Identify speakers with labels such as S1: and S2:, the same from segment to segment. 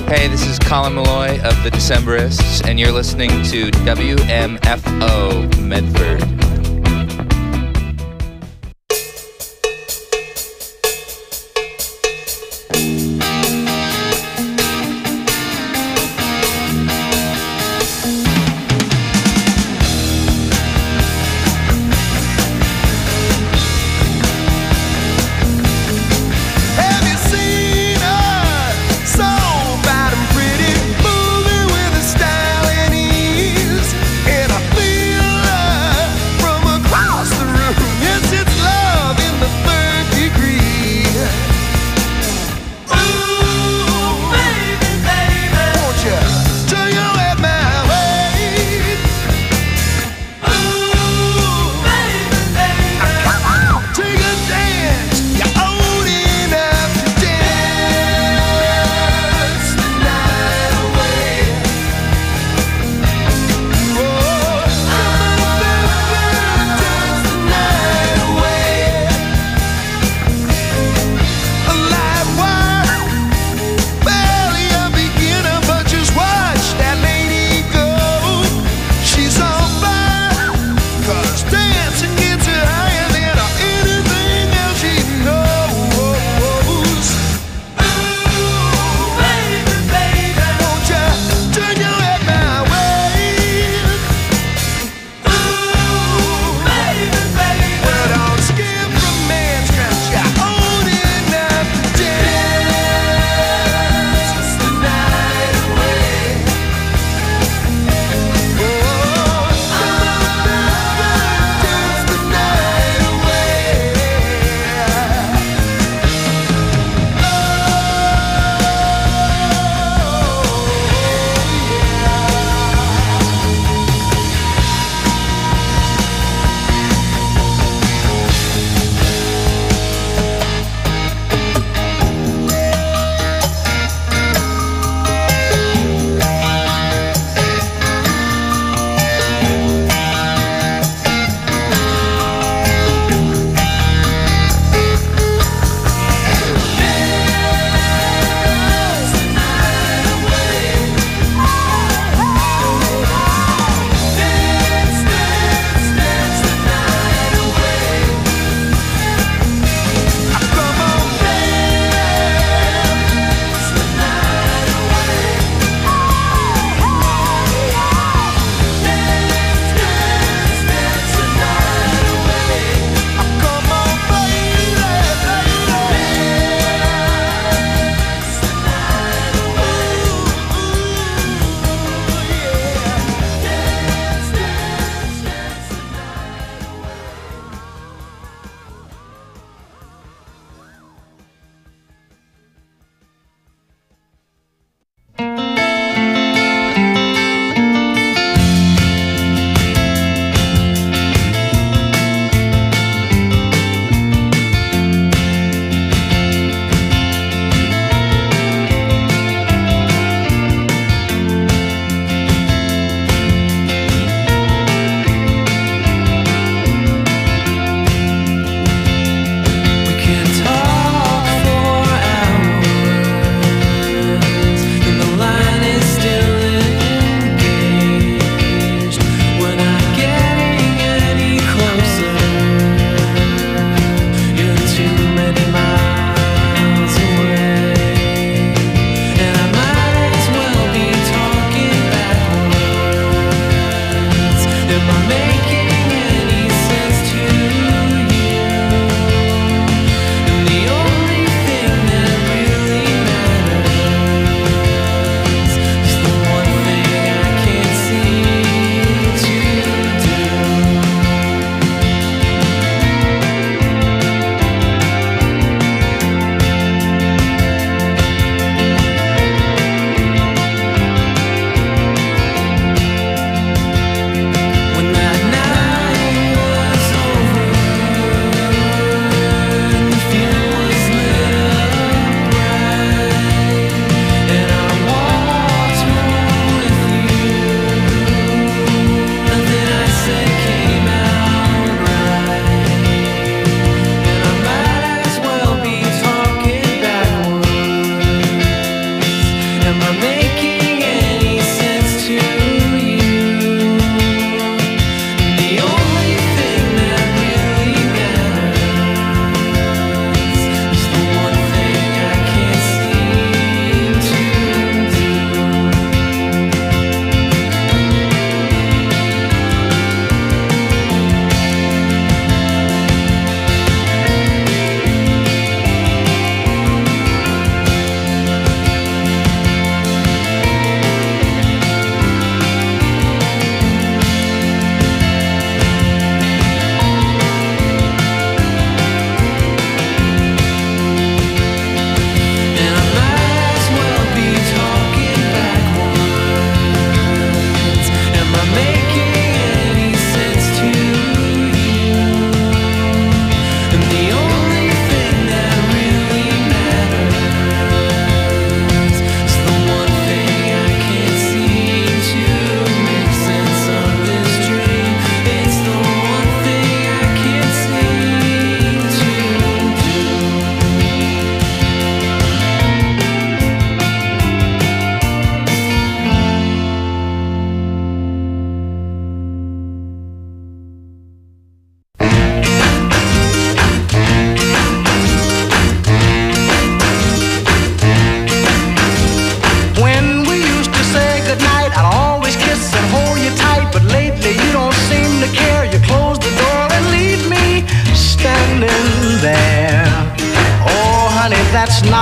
S1: Hey, this is Colin Malloy of the Decemberists, and you're listening to WMFO Medford.
S2: Moving with a style and ease, and I feel love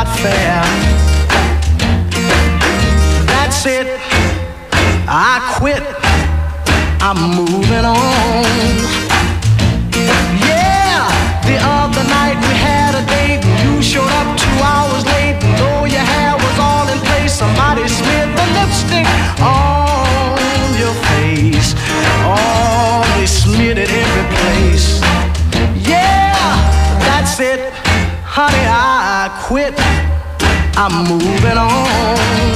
S2: not fair. That's it, I quit, I'm moving on. Yeah, the other night we had a date and you showed up 2 hours late. And though your hair was all in place, somebody smeared the lipstick on your face. Oh, they smeared it every place. Yeah, that's it, honey, I quit, I'm moving on.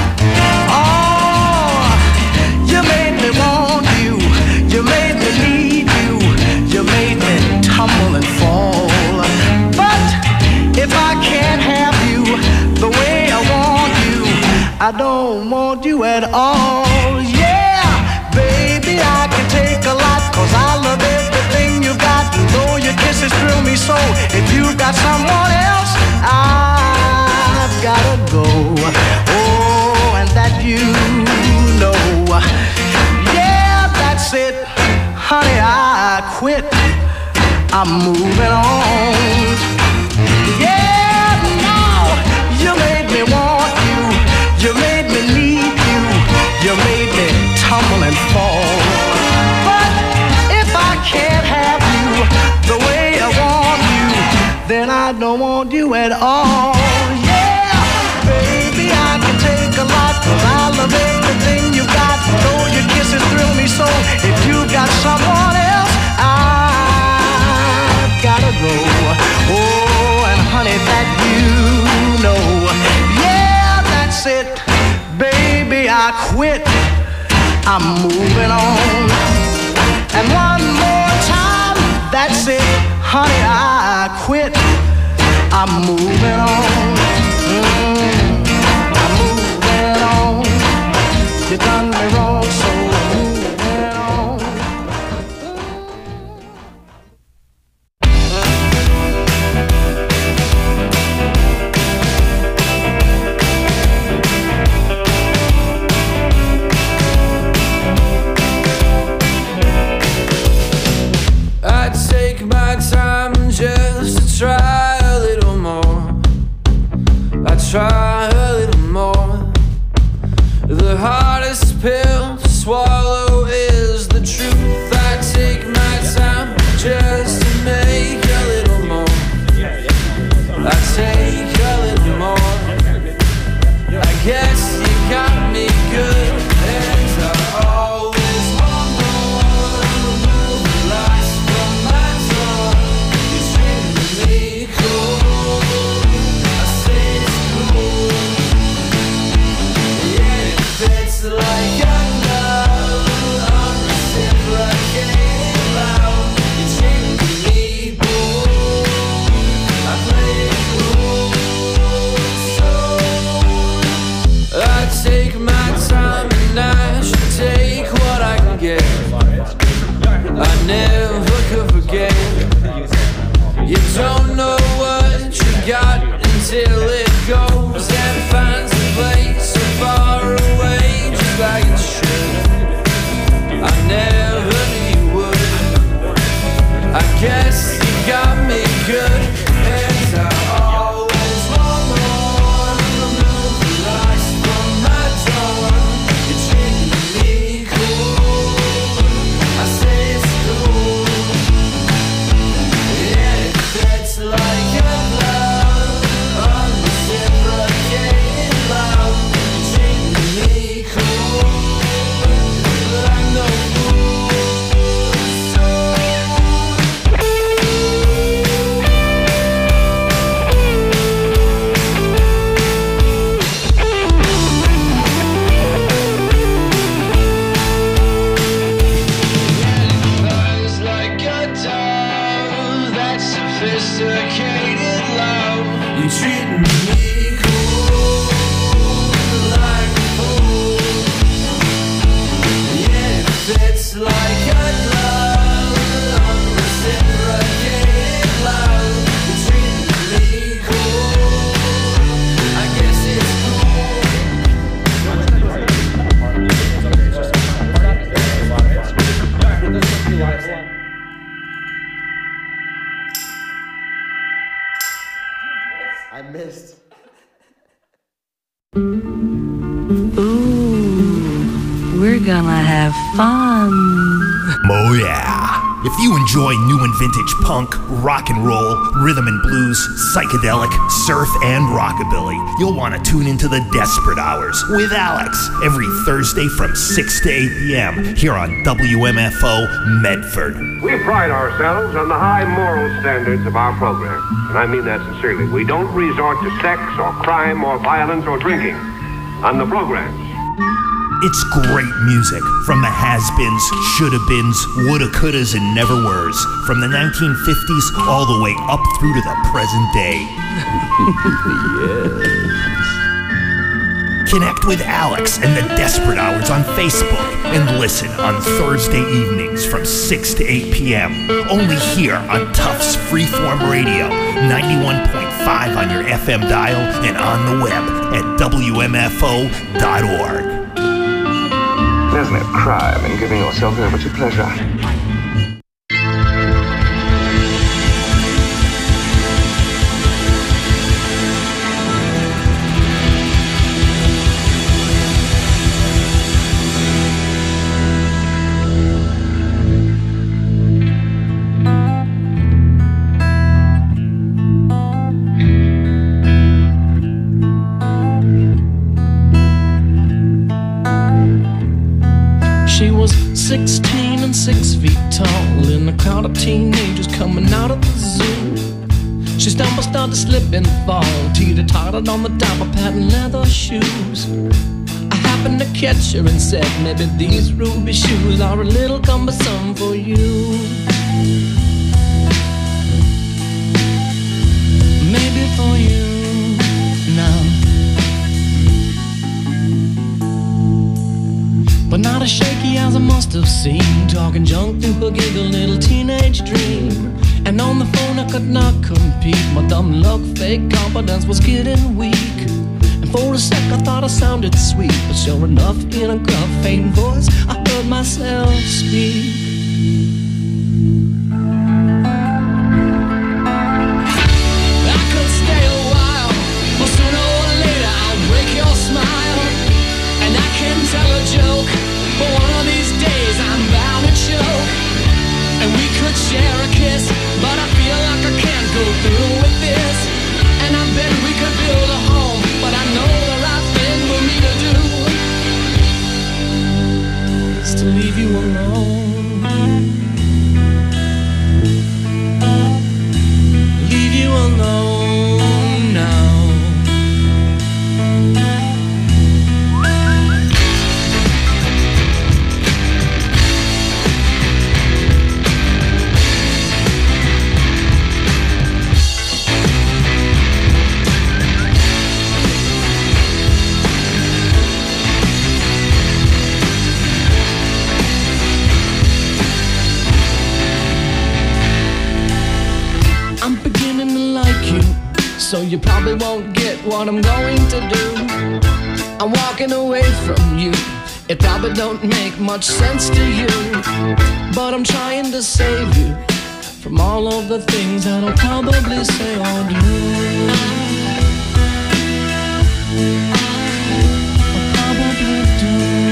S2: Oh, you made me want you, you made me need you, you made me tumble and fall. But if I can't have you the way I want you, I don't want you at all. Yeah, baby, I can take a lot, 'cause I love everything you got. And though your kisses thrill me so, if you've got someone else, I've gotta go. Oh, and that you know. Yeah, that's it, honey, I quit, I'm moving on. Yeah, no, you made me want you, you made me need you, you made me tumble and fall. But if I can't have you the way I want you, then I don't want you at all. Yeah, baby, I can take a lot, 'cause I love everything you got. Though your kisses thrill me so, if you got someone else, I've gotta go. Oh, and honey, that you know. Yeah, that's it, baby, I quit, I'm moving on. And one more time, that's it, honey, I quit, I'm moving on. I'm moving on. You done me wrong, so I'm moving on.
S3: I take my time just to try a little more. I try a little more. The hardest pill to swallow is the truth. I take my time just to make a little more. I take a little more. I guess you got me good, and I always want more. Remove the lights from my door. You're treating me cool. I say it's cool. Yeah, it fits like a glove. I'm reciprocating loud. You're treating me cool. I play it cool. So I take my time and I should take what I can get. I never could forget. You don't know what you got until it goes and finds a place so far away, just like it should. I never knew you would. I guess you got me good, and I always want more. Remove the lights from my door. You're treating me cool. I say it's cool. Yeah, it fits like a glove.
S4: gonna have fun.
S5: Oh yeah. If you enjoy new and vintage punk, rock and roll, rhythm and blues, psychedelic, surf, and rockabilly, you'll want to tune into the Desperate Hours with Alex every Thursday from 6 to 8 p.m. here on WMFO Medford.
S6: We pride ourselves on the high moral standards of our program, and I mean that sincerely. We don't resort to sex or crime or violence or drinking on the programs.
S5: It's great music from the has-beens, shoulda-beens, woulda-couldas, and never-weres, from the 1950s all the way up through to the present day. Yes. Connect with Alex and the Desperate Hours on Facebook and listen on Thursday evenings from 6 to 8 p.m. Only here on Tufts Freeform Radio, 91.5 on your FM dial and on the web at WMFO.org.
S7: There's no crime in giving yourself over to pleasure.
S8: She was 16 and 6 feet tall in a crowd of teenagers coming out of the zoo. She stumbled, started to slip and fall, teeter-tottered on the top of patent leather shoes. I happened to catch her and said, maybe these ruby shoes are a little cumbersome for you. Maybe for you now. But not as shaky as I must have seemed, talking junk through her giggle little teenage dream. And on the phone I could not compete, my dumb luck, fake confidence was getting weak. And for a sec I thought I sounded sweet, but sure enough in a gruff, faint voice I heard myself speak. I could stay a while, but sooner or later I'll break your smile. And I can tell a joke, but one of these days I'm bound to choke. And we could share a kiss, but I feel like I can't go through with this. And I bet we could build a home, but I know the right thing for me to do is to leave you alone. Leave you alone now. So you probably won't get what I'm going to do. I'm walking away from you. It probably don't make much sense to you, but I'm trying to save you from all of the things that I'll probably say or do. I'll probably do.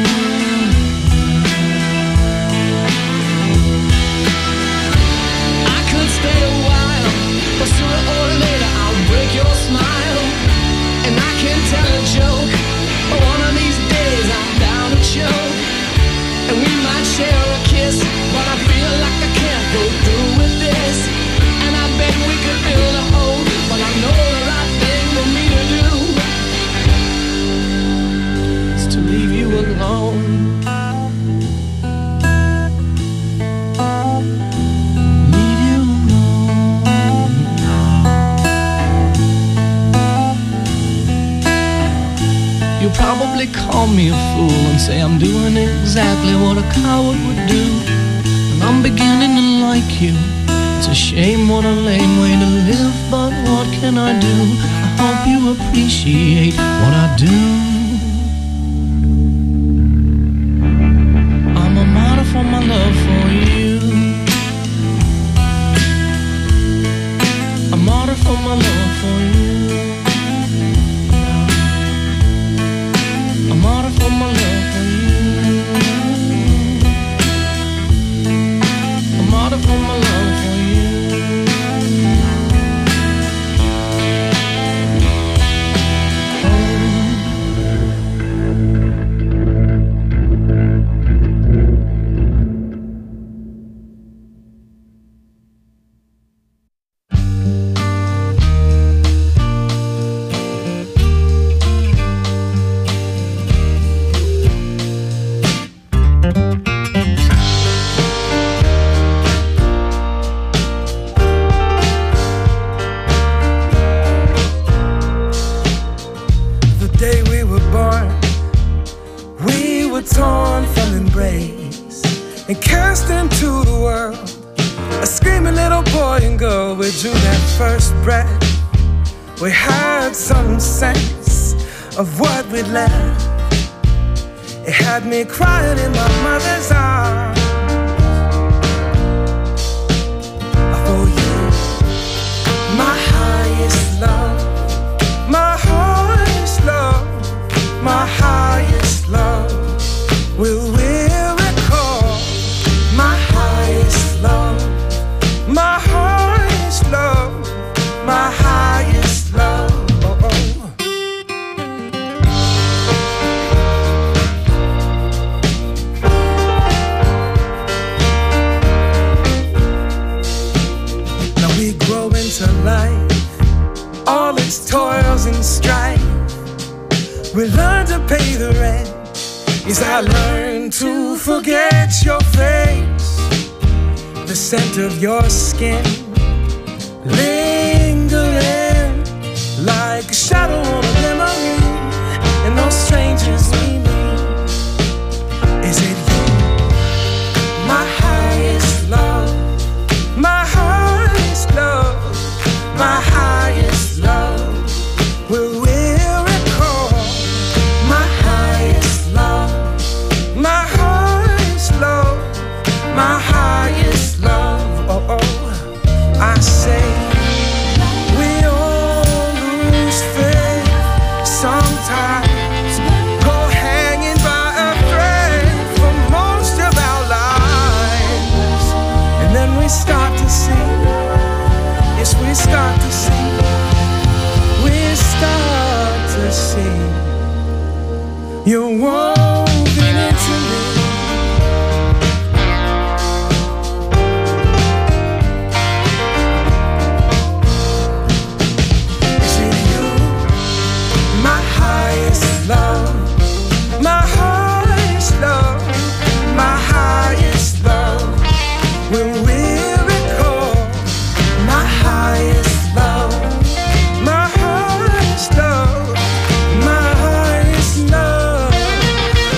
S8: I could stay a while, but sooner or later I'll break your smile. And I can tell a joke, but one of these days I'm bound to choke. And we might share a kiss, but I feel like I can't go through with this. And I bet we could build a home, but I know the right thing for me to do is to leave you alone. You'll probably call me a fool and say I'm doing exactly what a coward would do. And I'm beginning to like you. It's a shame, what a lame way to live, but what can I do? I hope you appreciate what I do. I'm a martyr for my love for you. A martyr for my love for you. A martyr for my love for you.
S3: torn from embrace and cast into the world. A screaming little boy and girl, we drew that first breath. We had some sense of what we'd left. It had me crying in my mother's arms. For you, my highest love, my highest love, my highest love. Will we recall my highest love, my highest love, my highest love? Now we grow into life, all its toils and strife. We learn to pay the rent. Yes, I learned to forget your face, the scent of your skin, lingering like a shadow on a memory, and those strangers we meet. Is it you, my highest love, my highest love, my highest love? Will we recall my highest love, my highest love, my highest love? Oh, oh, I say we all lose faith sometimes, go hanging by a thread for most of our lives, and then we start to see, yes, we start to see, we start to see you're woven into me. Is it you, my highest love, my highest love, my highest love? Will we recall my highest love, my highest love, my highest love?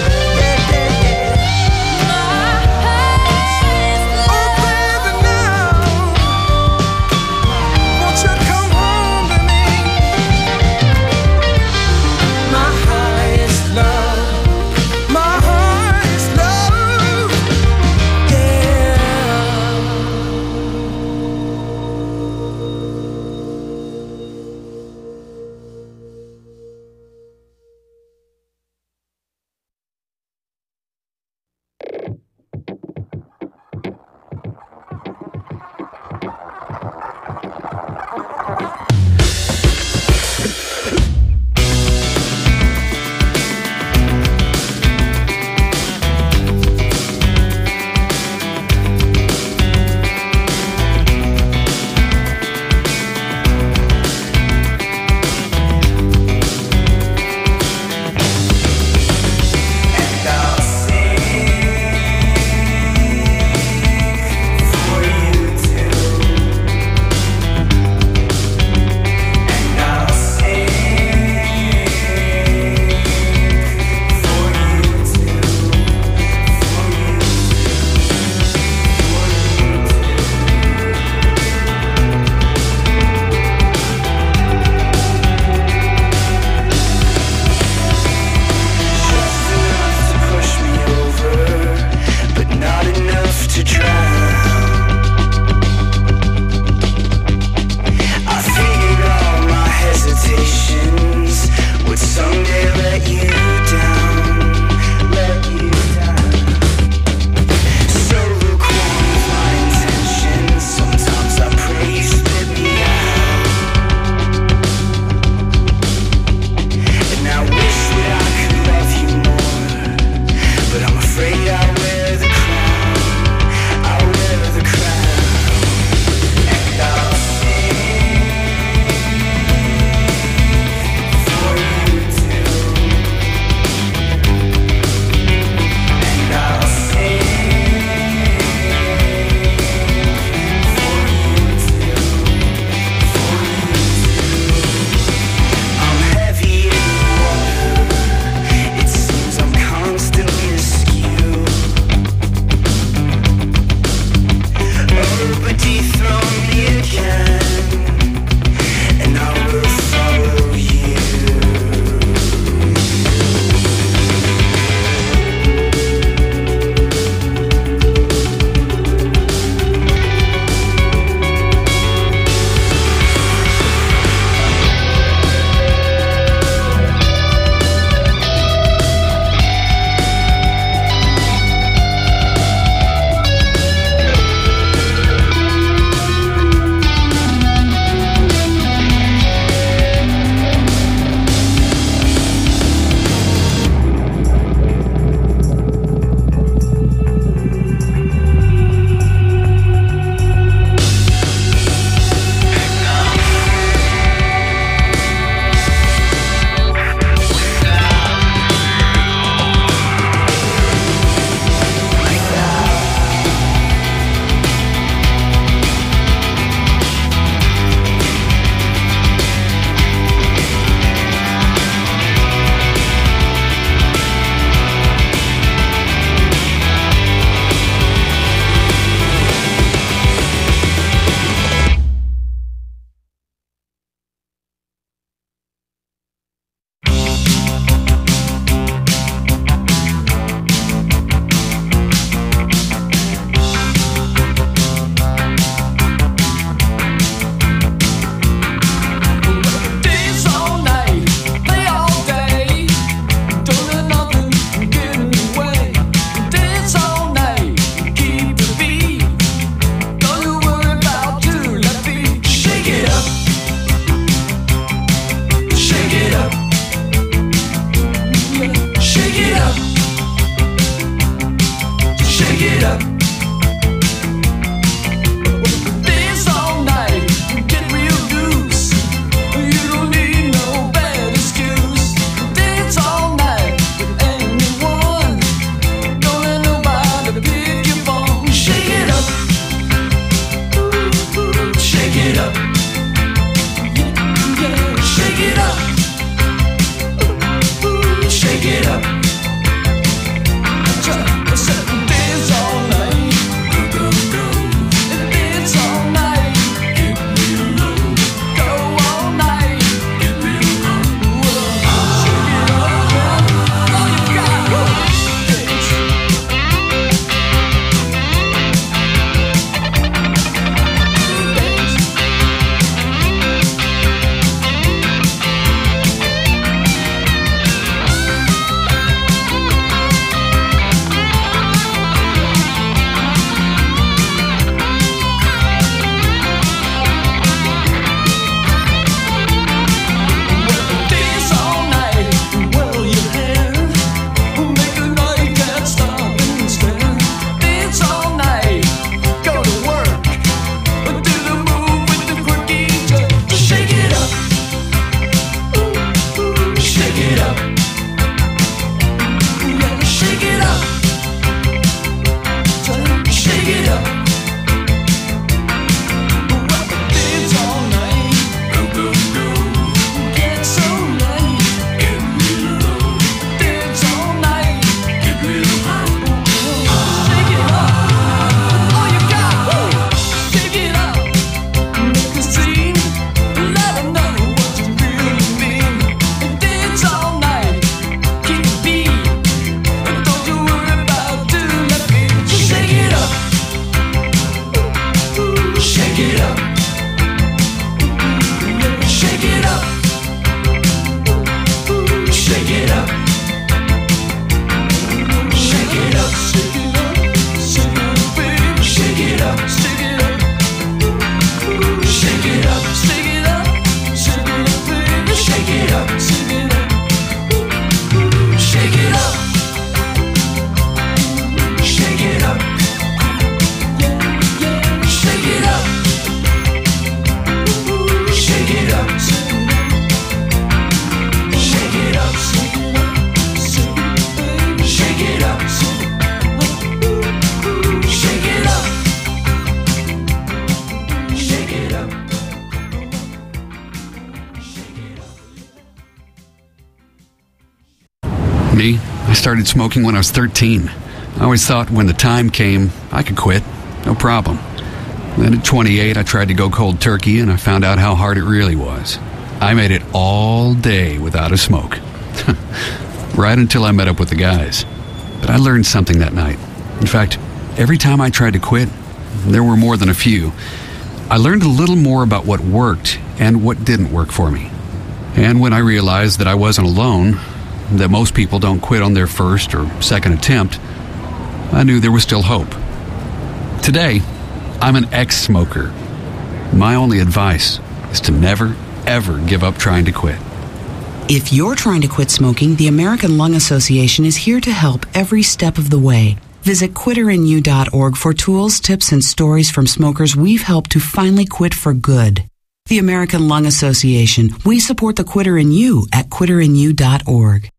S9: Me, I started smoking when I was 13. I always thought when the time came, I could quit. No problem. Then at 28, I tried to go cold turkey, and I found out how hard it really was. I made it all day without a smoke. Right until I met up with the guys. But I learned something that night. In fact, every time I tried to quit, there were more than a few, I learned a little more about what worked and what didn't work for me. And when I realized that I wasn't alone, that most people don't quit on their first or second attempt, I knew there was still hope. Today, I'm an ex-smoker. My only advice is to never, ever give up trying to quit.
S10: If you're trying to quit smoking, the American Lung Association is here to help every step of the way. Visit quitterinyou.org for tools, tips, and stories from smokers we've helped to finally quit for good. The American Lung Association. We support the quitter in you at quitterinyou.org.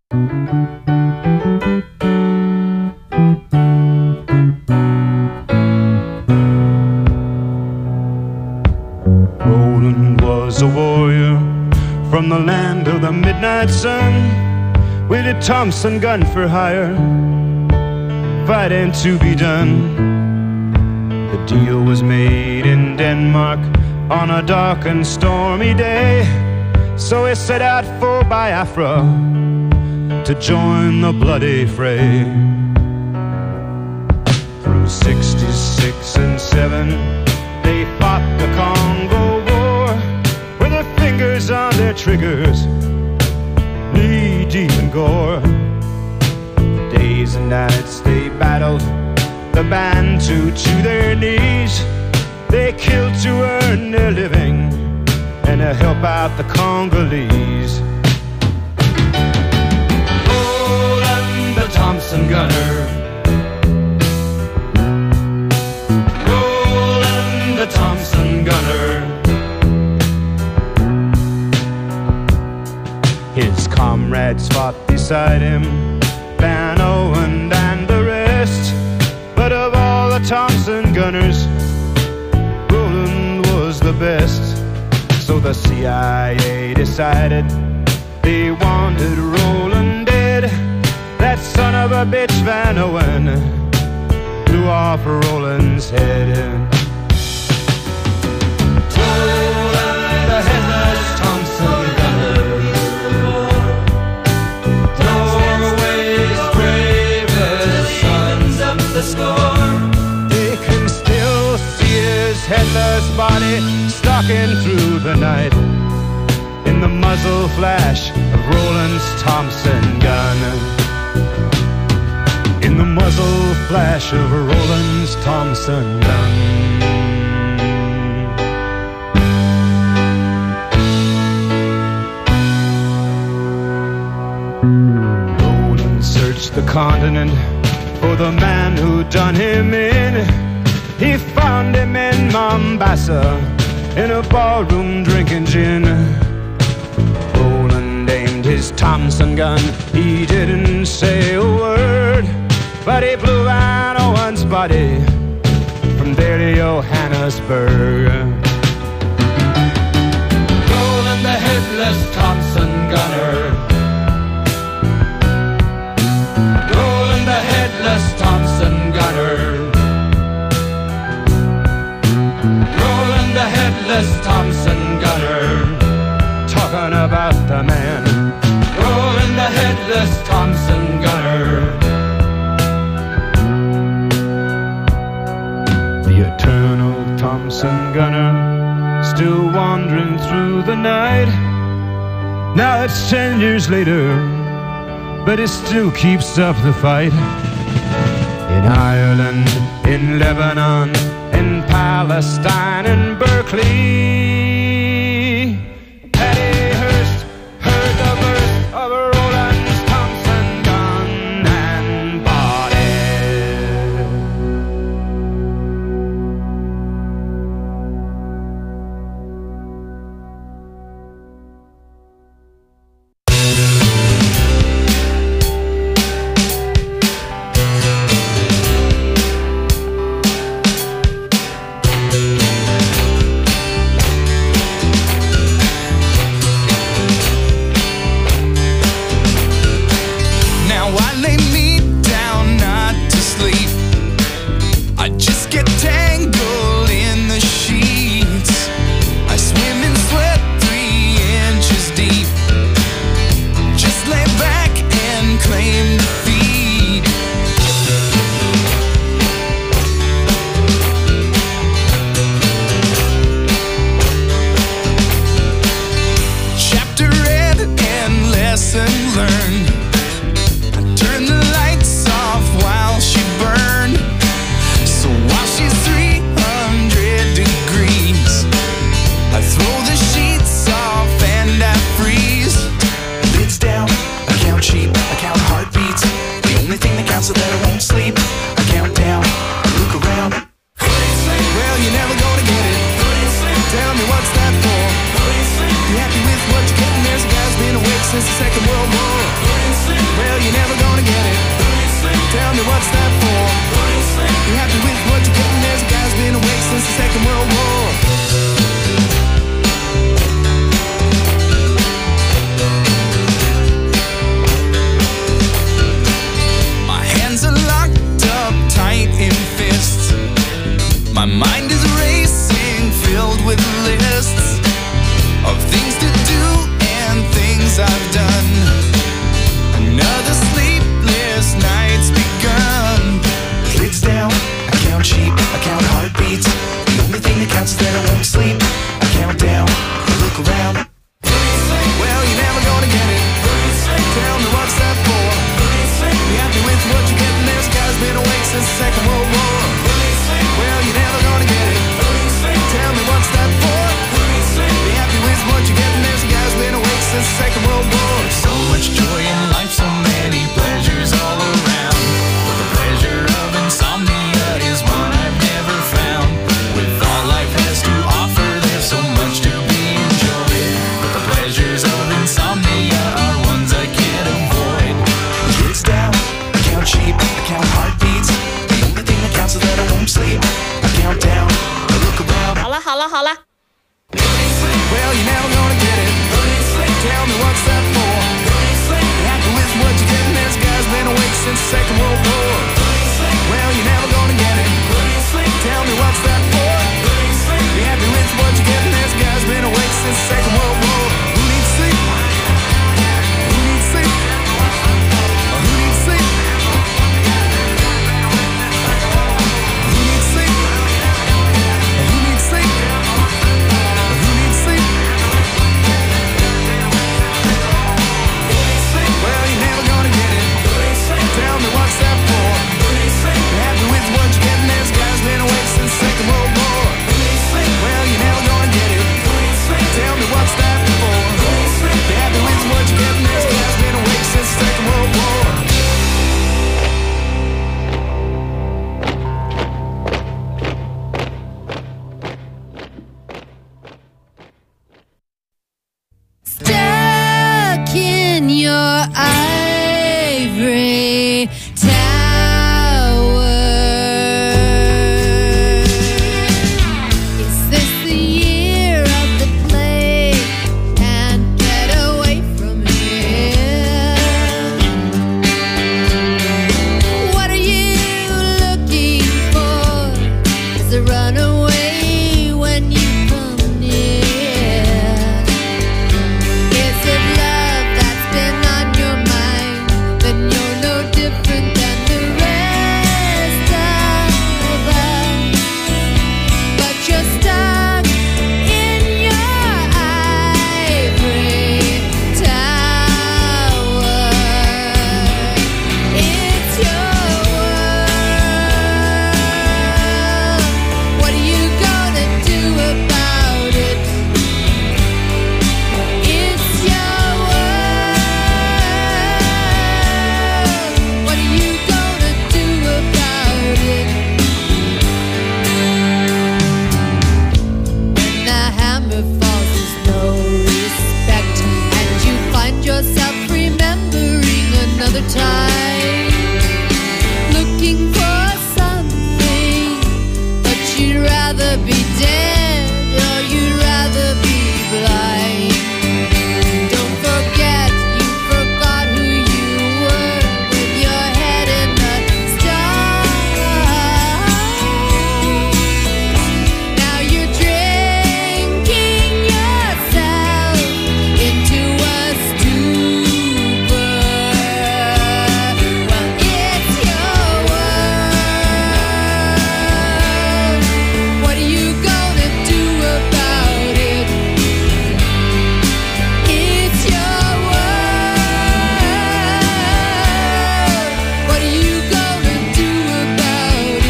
S11: Roland was a warrior from the land of the midnight sun, with a Thompson gun for hire, fighting to be done. The deal was made in Denmark on a dark and stormy day, so he set out for Biafra to join the bloody fray. Through 66 and 7, they fought the Congo War, with their fingers on their triggers, knee deep in gore. Days and nights they battled the Bantu to their knees. They killed to earn their living and to help out the Congolese. Roland the Thompson gunner, Roland the Thompson gunner. His comrades fought beside him, Van Owen and the rest. But of all the Thompson gunners, Roland was the best. So the CIA decided they wanted Roland dead. That son of a bitch Van Owen blew off Roland's head. Roland the headless Thompson gunner, Norway's bravest sons of the score. They can still see his headless body stalking through the night in the muzzle flash of Roland's Thompson gun. In the muzzle flash of Roland's Thompson gun. Roland searched the continent for the man who done him in. He found him in Mombasa, in a ballroom drinking gin. Roland aimed his Thompson gun, he didn't say a word, but he blew Van Owen's body from there to Johannesburg. Roland the headless Thompson gunner, Roland the headless Thompson gunner, Roland the headless Thompson gunner. Talking about the man, Roland the headless Thompson gunner. The eternal Thompson gunner, still wandering through the night. Now it's 10 years later, but it still keeps up the fight. In Ireland, in Lebanon, in Palestine, in Berkeley, Patty Hearst heard the burst of Roland's Thompson gun and body.
S12: 了好了。
S2: Well, you're never gonna get it. Tell me what's that for? Happy with what you're getting. This guy's been awake since the Second World War. Well, you're never gonna get it. Tell me what's that for? Be happy with what you're getting. This guy's been awake since the Second World War. Who needs sleep? Who needs sleep? Who needs sleep? Who needs sleep? Who needs sleep? Who needs sleep? Well, you're never gonna get it. Tell me what's that for? Be happy with what you're getting. This guy's been awake since the Second World War. Well, you're never gonna get it. Tell me what's that for? Be happy with what you're getting. This guy's been awake since the Second World War.
S13: Stuck in your ivory tower. Is this the year of the plague? Can't get away from here. What are you looking for? Is a runaway when you come near? Is it love that's been on your mind? Then you're no different than the rest of us. But you're stuck in your ivory tower. It's your world. What are you gonna do about it? It's your world. What are you gonna do about it? When the hammer falls, there's no respect, and you find yourself remembering another time, looking for something, but you'd rather be dead or you'd rather be blind. Don't forget you forgot who you were with your head in the stars. Now you're drinking yourself into a stupor. Well, it's your world. What are you gonna do about it? It's your world. What are you gonna do about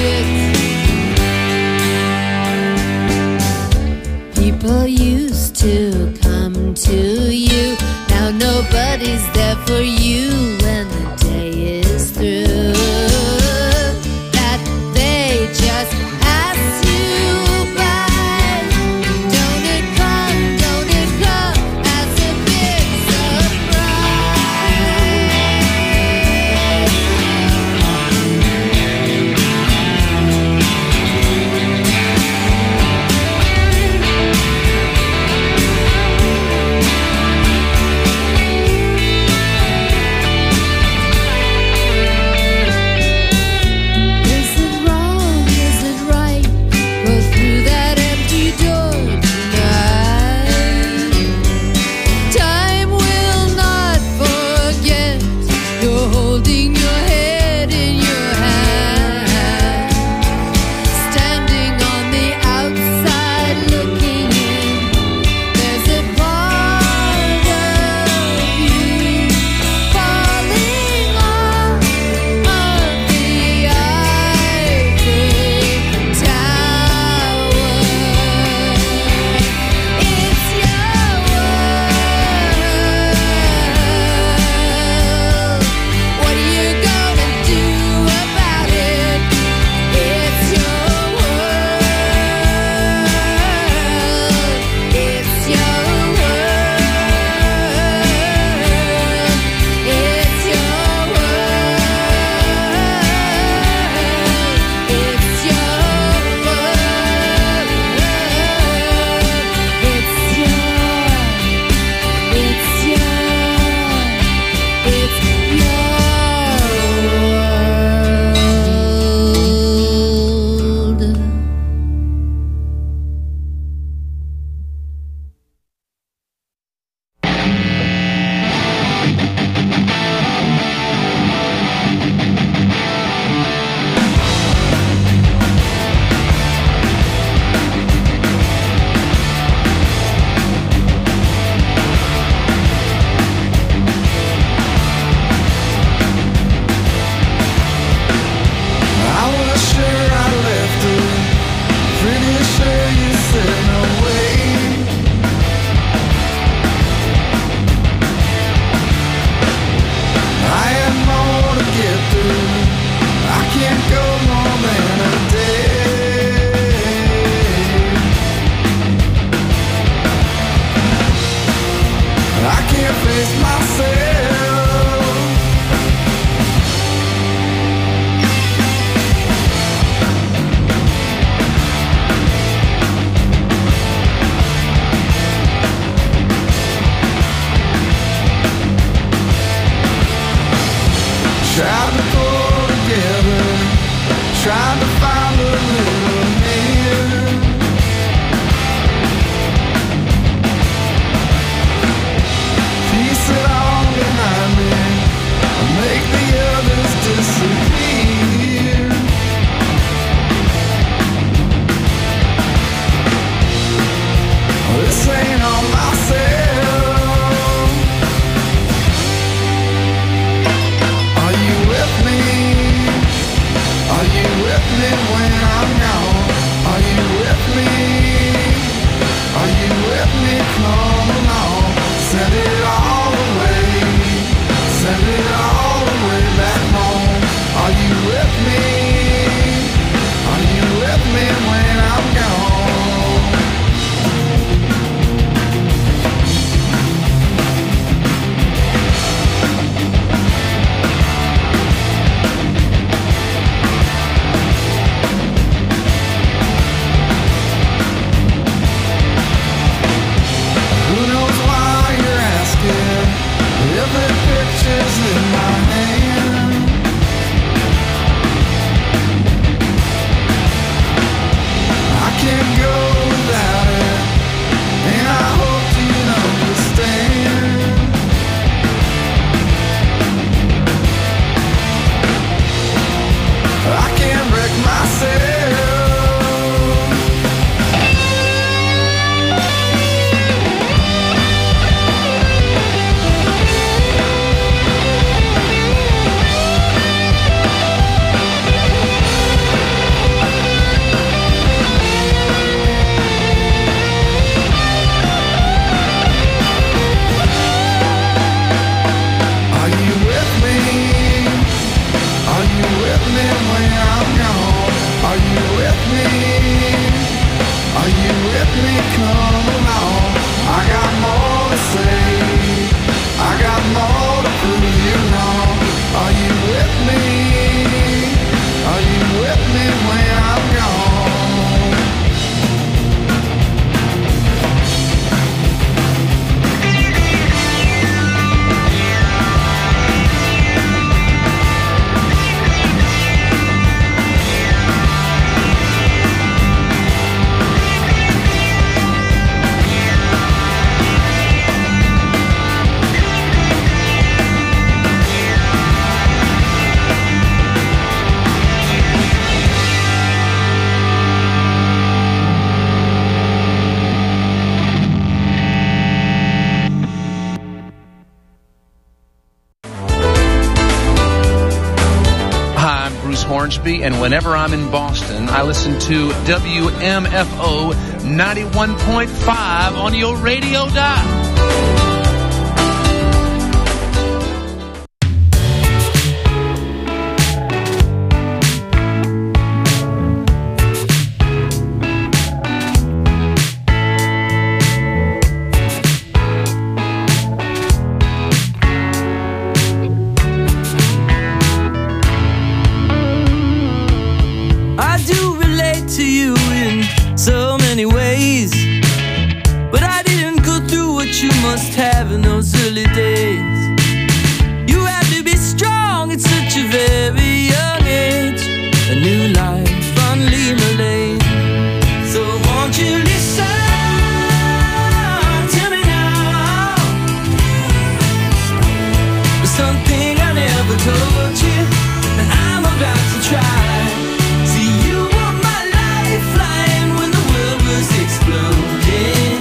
S13: it? People used to come to you. Now nobody's there for you when the day is through. That they just pass you by. Don't it come as a big Is it wrong? Is it right? Go through that empty door tonight. Time will not forget. You're holding your head in your hand, standing on the outside looking in. There's a part of you falling off of the ivory tower. It's your world. What are you
S3: tried to pull together, tried to find a little hand. Piece it all behind me, make the others disappear. This ain't on myself. Are you with me? Are you with me when I'm gone? Are you with me? Are you with me? Come along. Send it all away. Send it all the way back home. Are you with me? Are you with me when I'm gone? Who knows why you're asking if the picture's in my hand? I can't go without it, and I hope you'd understand. I can't wreck myself. Are you with me? Are you with me when I'm gone? Are you with me? Are you with me? Come along. I got more to say. I got more to prove you wrong. Are you with me? Are you with me when I'm gone?
S12: Hi, I'm Bruce Hornsby, and whenever I'm in Boston, I listen to WMFO 91.5 on your radio dial.
S3: I do relate to you in so many ways, but I didn't go through what you must have in those early days. You had to be strong at such a very young age. A new life on Lima Lane. So won't you listen to me now? There's something I never told you that I'm about to try. See, you were my lifeline when the world was exploding.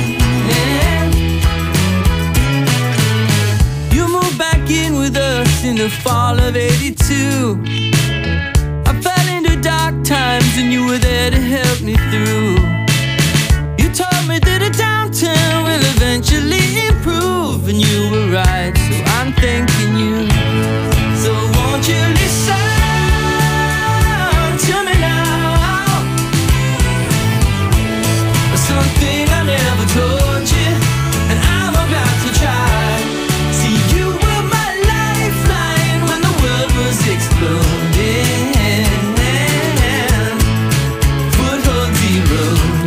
S3: You moved back in with us in the fall of '82. I fell into dark times and you were there to help me through. You told me that a downturn will eventually improve, and you were right, so I'm thanking you. So won't you listen to me now? Something I never told you, and I'm about to try. See, you were my lifeline when the world was exploding. Foothold zero.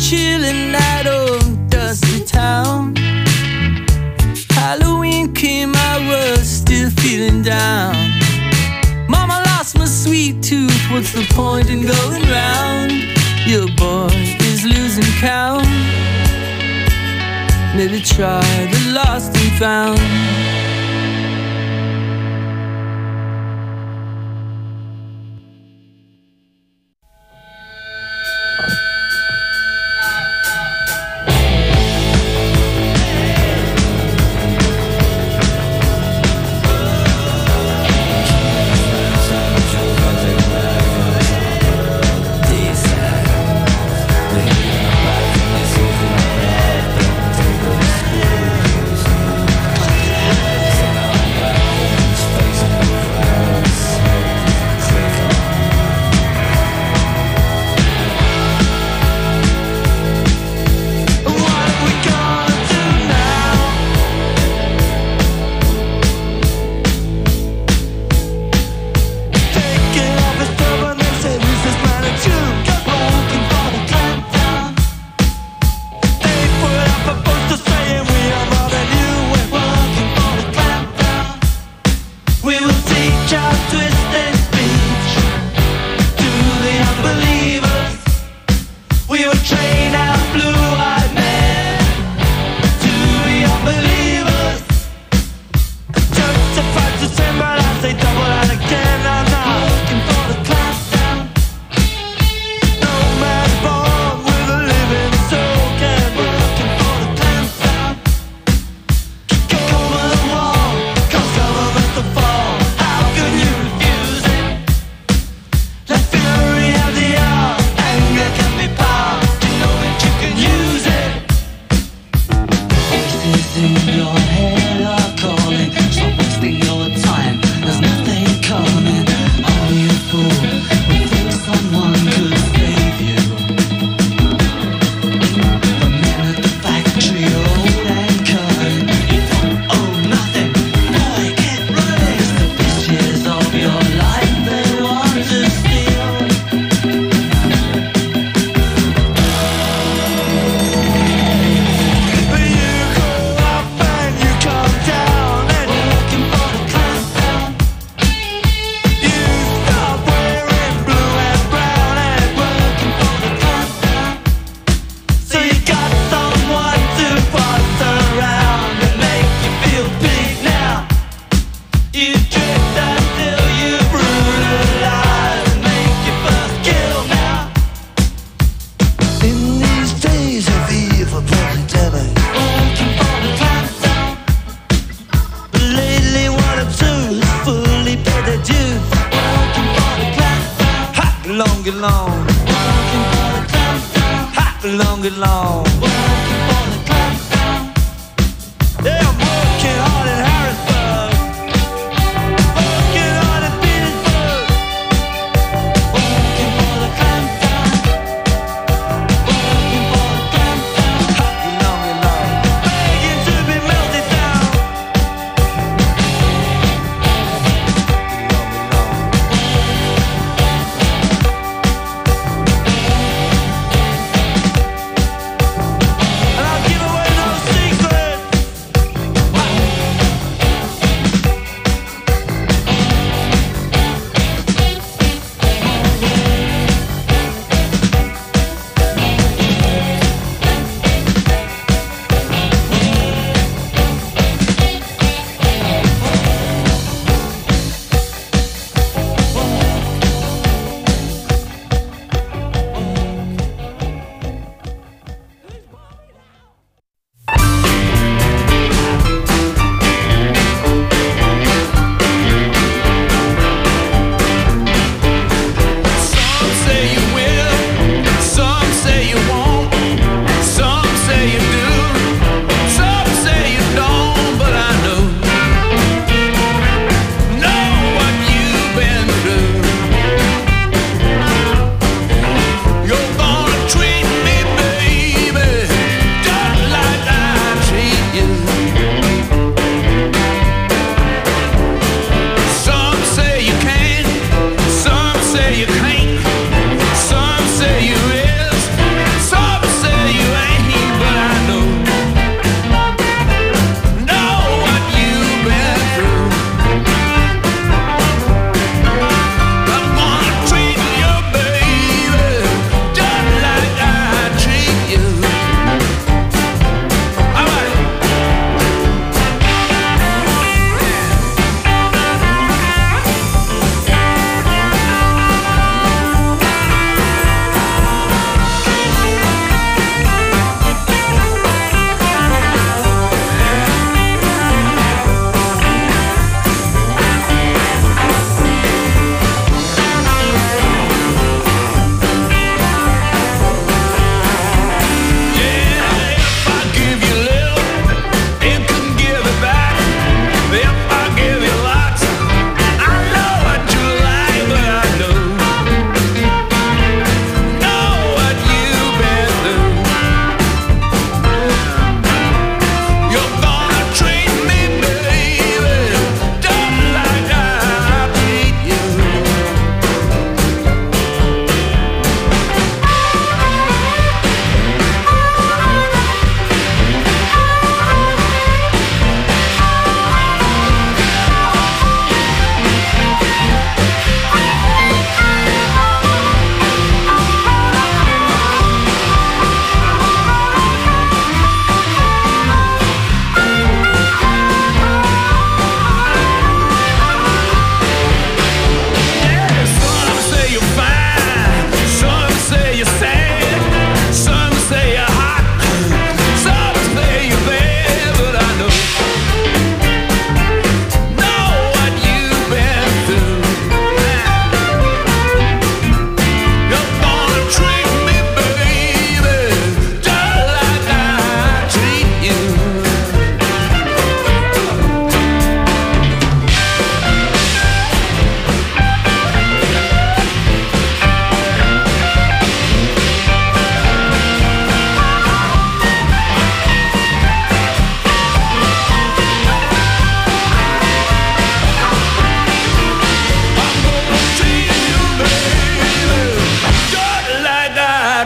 S3: chilly night of dusty town. Halloween came, I was still feeling down. Mama lost my sweet tooth, what's the point in going round? Your boy is losing count. Maybe try the lost and found.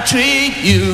S2: I treat you.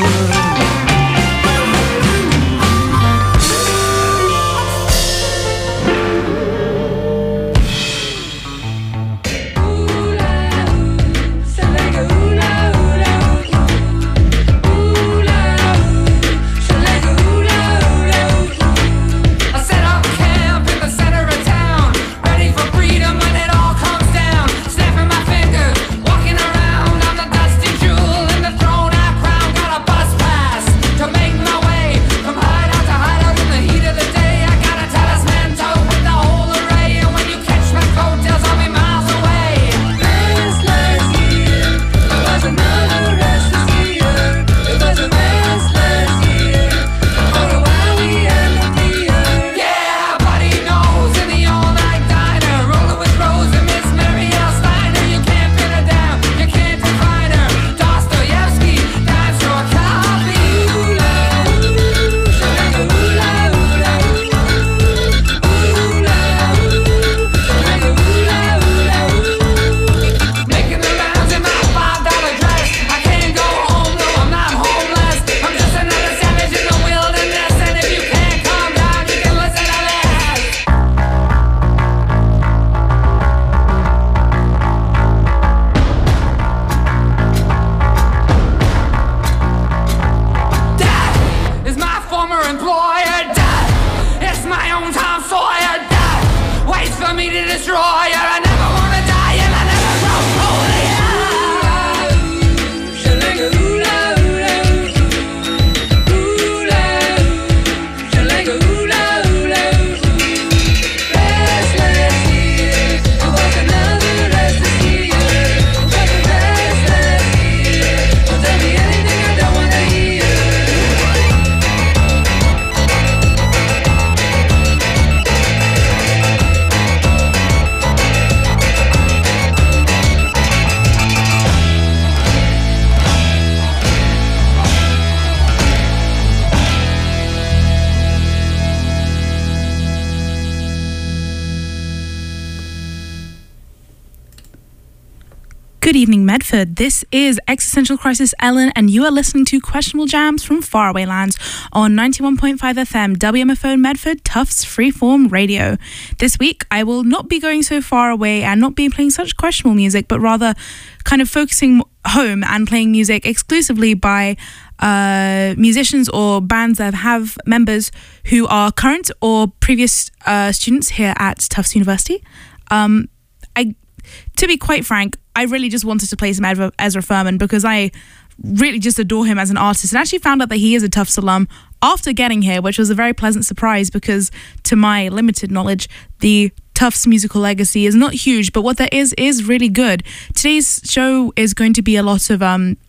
S14: Good evening, Medford. This is Existential Crisis Ellen, and you are listening to Questionable Jams from Faraway Lands on 91.5 FM, WMFO Medford, Tufts Freeform Radio. This week, I will not be going so far away and not be playing such questionable music, but rather kind of focusing home and playing music exclusively by musicians or bands that have members who are current or previous students here at Tufts University. To be quite frank, I really just wanted to play some Ezra Furman because I really just adore him as an artist, and actually found out that he is a Tufts alum after getting here, which was a very pleasant surprise because, to my limited knowledge, the Tufts musical legacy is not huge, but what there is really good. Today's show is going to be a lot of